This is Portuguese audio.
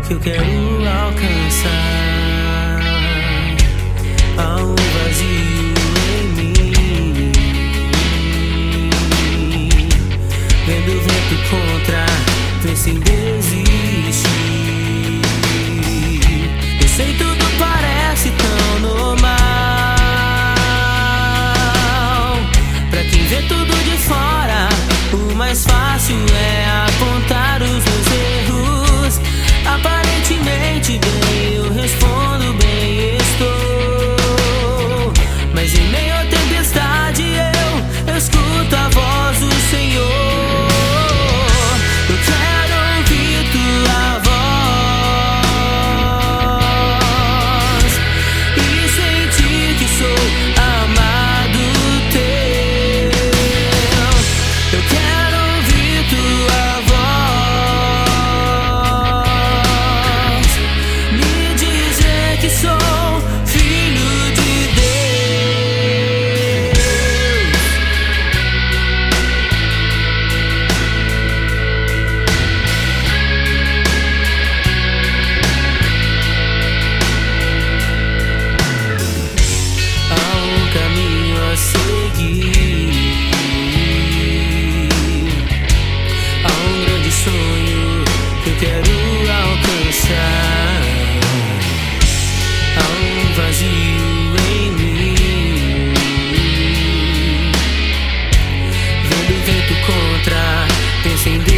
que eu quero alcançar. Há um vazio em mim, vendo o vento contra, vê sem desistir. Eu sei tudo parece tão normal pra quem vê tudo de fora. O mais fácil é apontar os meus erros. Aparentemente bem eu respondo, bem estou, mas em meio à tempestade eu escuto a voz do Senhor. Eu quero ouvir tua voz e sentir que sou amado teu. Eu quero ouvir tua voz me dizer que sou filho de Deus. Há um caminho a seguir, há um grande sonho que eu quero alcançar. Há um vazio em mim, vendo o vento contra, pensa em